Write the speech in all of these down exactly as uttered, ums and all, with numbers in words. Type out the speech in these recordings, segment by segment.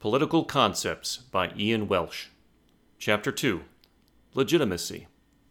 Political Concepts by Ian Welsh. Chapter two. Legitimacy.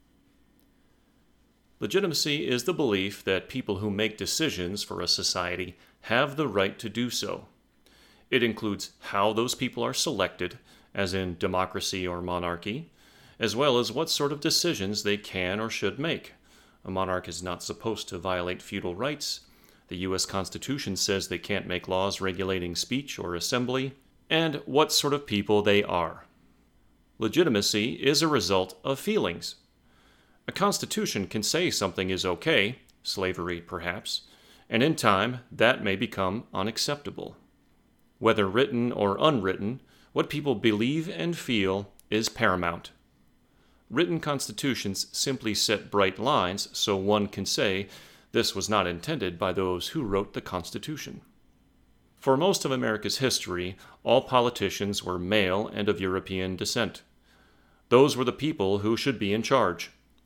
Legitimacy is the belief that people who make decisions for a society have the right to do so. It includes how those people are selected, as in democracy or monarchy, as well as what sort of decisions they can or should make. A monarch is not supposed to violate feudal rights. The U S Constitution says they can't make laws regulating speech or assembly, and what sort of people they are. Legitimacy is a result of feelings. A constitution can say something is okay, slavery perhaps, and in time that may become unacceptable. Whether written or unwritten, what people believe and feel is paramount. Written constitutions simply set bright lines so one can say this was not intended by those who wrote the Constitution. For most of America's history, all politicians were male and of European descent. Those were the people who should be in charge.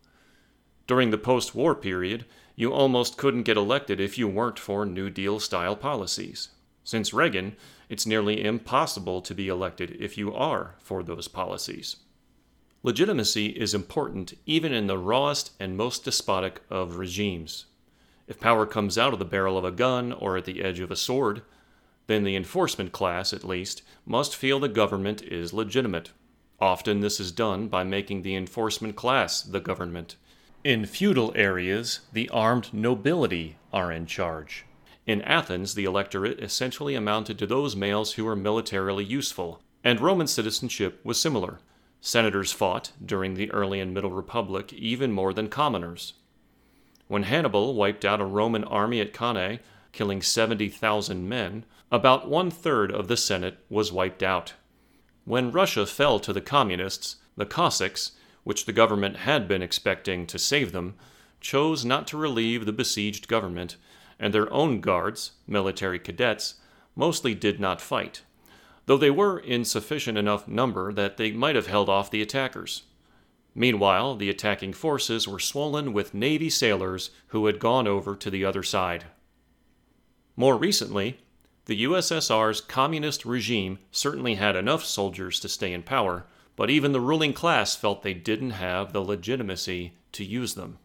During the post-war period, you almost couldn't get elected if you weren't for New Deal-style policies. Since Reagan, it's nearly impossible to be elected if you are for those policies. Legitimacy is important even in the rawest and most despotic of regimes. If power comes out of the barrel of a gun or at the edge of a sword, then the enforcement class, at least, must feel the government is legitimate. Often this is done by making the enforcement class the government. In feudal areas, the armed nobility are in charge. In Athens, the electorate essentially amounted to those males who were militarily useful, and Roman citizenship was similar. Senators fought, during the early and Middle Republic, even more than commoners. When Hannibal wiped out a Roman army at Cannae, killing seventy thousand men, about one-third of the Senate was wiped out. When Russia fell to the communists, the Cossacks, which the government had been expecting to save them, chose not to relieve the besieged government, and their own guards, military cadets, mostly did not fight, though they were in sufficient enough number that they might have held off the attackers. Meanwhile, the attacking forces were swollen with Navy sailors who had gone over to the other side. More recently, the U S S R's communist regime certainly had enough soldiers to stay in power, but even the ruling class felt they didn't have the legitimacy to use them.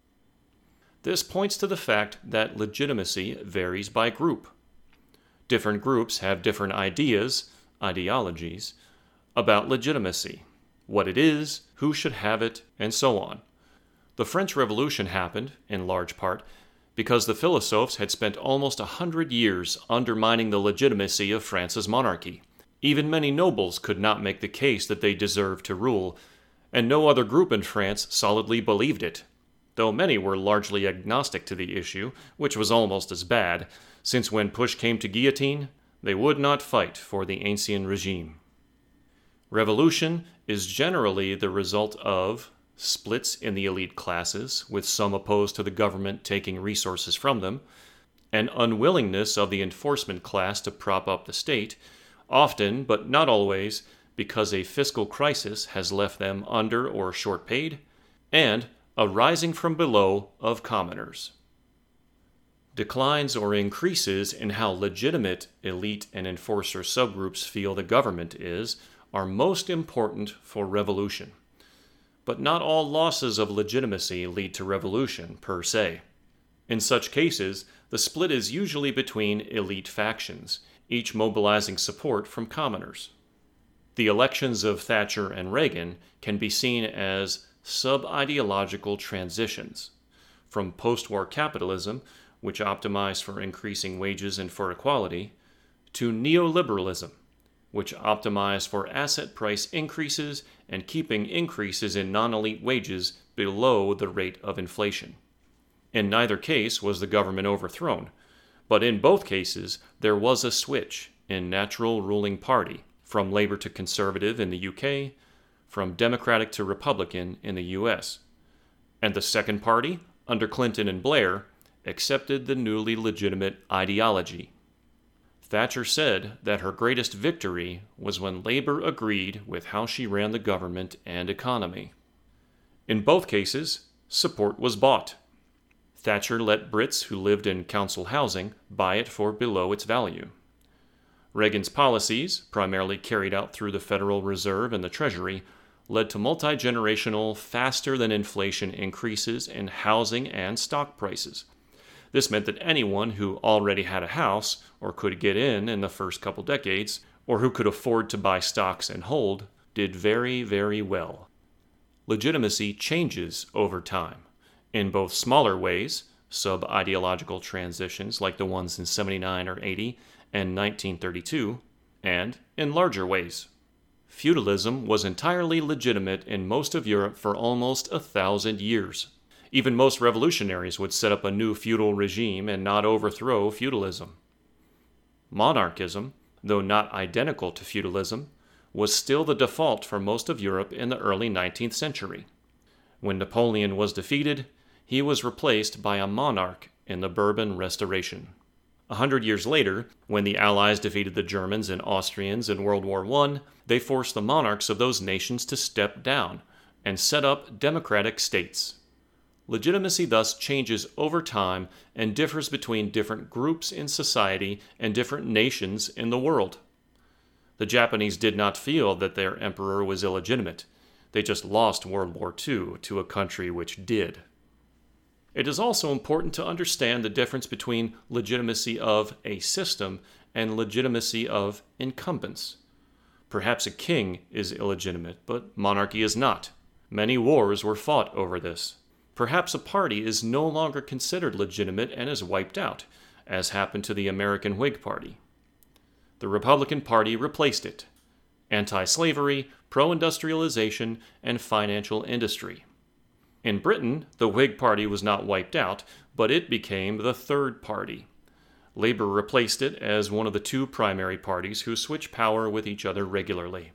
This points to the fact that legitimacy varies by group. Different groups have different ideas, ideologies, about legitimacy, what it is, who should have it, and so on. The French Revolution happened, in large part, because the philosophes had spent almost a hundred years undermining the legitimacy of France's monarchy. Even many nobles could not make the case that they deserved to rule, and no other group in France solidly believed it, though many were largely agnostic to the issue, which was almost as bad, since when push came to guillotine, they would not fight for the ancien regime. Revolution is generally the result of splits in the elite classes, with some opposed to the government taking resources from them, an unwillingness of the enforcement class to prop up the state, often, but not always, because a fiscal crisis has left them under or short paid, and a rising from below of commoners. Declines or increases in how legitimate elite and enforcer subgroups feel the government is are most important for revolution. But not all losses of legitimacy lead to revolution, per se. In such cases, the split is usually between elite factions, each mobilizing support from commoners. The elections of Thatcher and Reagan can be seen as sub-ideological transitions, from post-war capitalism, which optimized for increasing wages and for equality, to neoliberalism, which optimized for asset price increases and keeping increases in non-elite wages below the rate of inflation. In neither case was the government overthrown, but in both cases there was a switch in natural ruling party, from Labour to Conservative in the U K, from Democratic to Republican in the U S. And the second party, under Clinton and Blair, accepted the newly legitimate ideology. Thatcher said that her greatest victory was when Labour agreed with how she ran the government and economy. In both cases, support was bought. Thatcher let Brits who lived in council housing buy it for below its value. Reagan's policies, primarily carried out through the Federal Reserve and the Treasury, led to multi-generational, faster-than-inflation increases in housing and stock prices. This meant that anyone who already had a house, or could get in in the first couple decades, or who could afford to buy stocks and hold, did very, very well. Legitimacy changes over time, in both smaller ways, sub-ideological transitions like the ones in seventy-nine or eighty and nineteen thirty-two, and in larger ways. Feudalism was entirely legitimate in most of Europe for almost a thousand years. Even most revolutionaries would set up a new feudal regime and not overthrow feudalism. Monarchism, though not identical to feudalism, was still the default for most of Europe in the early nineteenth century. When Napoleon was defeated, he was replaced by a monarch in the Bourbon Restoration. A hundred years later, when the Allies defeated the Germans and Austrians in World War One, they forced the monarchs of those nations to step down and set up democratic states. Legitimacy thus changes over time and differs between different groups in society and different nations in the world. The Japanese did not feel that their emperor was illegitimate. They just lost World War Two to a country which did. It is also important to understand the difference between legitimacy of a system and legitimacy of incumbents. Perhaps a king is illegitimate, but monarchy is not. Many wars were fought over this. Perhaps a party is no longer considered legitimate and is wiped out, as happened to the American Whig Party. The Republican Party replaced it. Anti-slavery, pro-industrialization, and financial industry. In Britain, the Whig Party was not wiped out, but it became the third party. Labour replaced it as one of the two primary parties who switch power with each other regularly.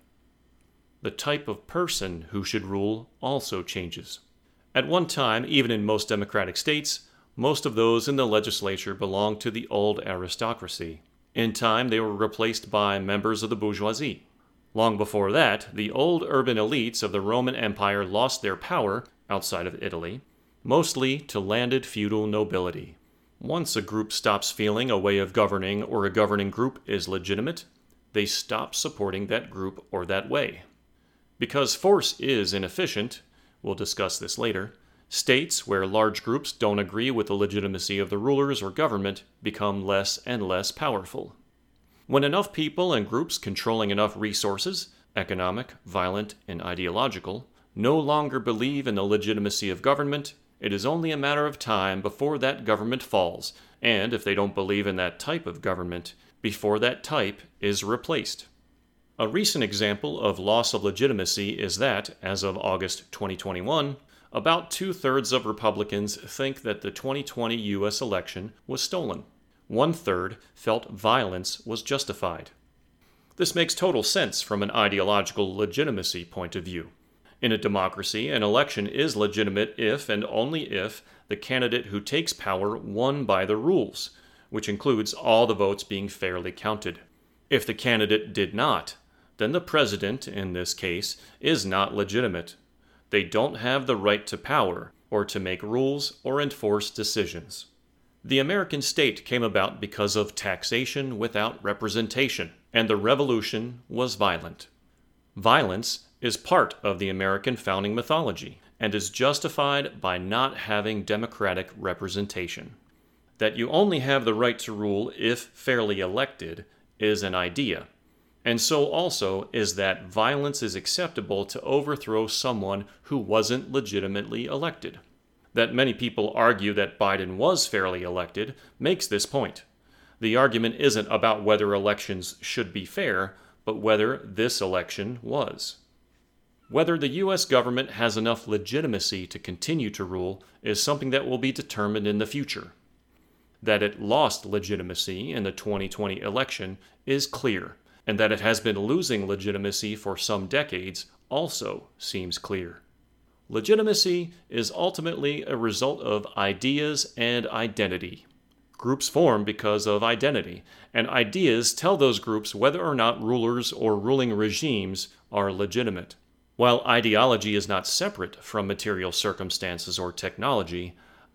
The type of person who should rule also changes. At one time, even in most democratic states, most of those in the legislature belonged to the old aristocracy. In time, they were replaced by members of the bourgeoisie. Long before that, the old urban elites of the Roman Empire lost their power, outside of Italy, mostly to landed feudal nobility. Once a group stops feeling a way of governing or a governing group is legitimate, they stop supporting that group or that way. Because force is inefficient, we'll discuss this later, states where large groups don't agree with the legitimacy of the rulers or government become less and less powerful. When enough people and groups controlling enough resources, economic, violent, and ideological, no longer believe in the legitimacy of government, it is only a matter of time before that government falls, and if they don't believe in that type of government, before that type is replaced. A recent example of loss of legitimacy is that, as of August twenty twenty-one, about two-thirds of Republicans think that the twenty twenty U S election was stolen. One-third felt violence was justified. This makes total sense from an ideological legitimacy point of view. In a democracy, an election is legitimate if and only if the candidate who takes power won by the rules, which includes all the votes being fairly counted. If the candidate did not, then the president, in this case, is not legitimate. They don't have the right to power, or to make rules or enforce decisions. The American state came about because of taxation without representation, and the revolution was violent. Violence is part of the American founding mythology and is justified by not having democratic representation. That you only have the right to rule if fairly elected is an idea, and so also is that violence is acceptable to overthrow someone who wasn't legitimately elected. That many people argue that Biden was fairly elected makes this point. The argument isn't about whether elections should be fair, but whether this election was. Whether the U S government has enough legitimacy to continue to rule is something that will be determined in the future. That it lost legitimacy in the twenty twenty election is clear, and that it has been losing legitimacy for some decades also seems clear. Legitimacy is ultimately a result of ideas and identity. Groups form because of identity, and ideas tell those groups whether or not rulers or ruling regimes are legitimate. While ideology is not separate from material circumstances or technology,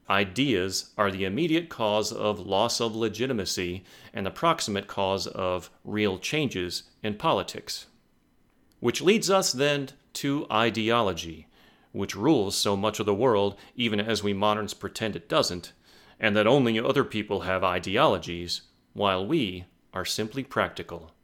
ideas are the immediate cause of loss of legitimacy and the proximate cause of real changes in politics. Which leads us then to ideology, which rules so much of the world even as we moderns pretend it doesn't, and that only other people have ideologies, while we are simply practical.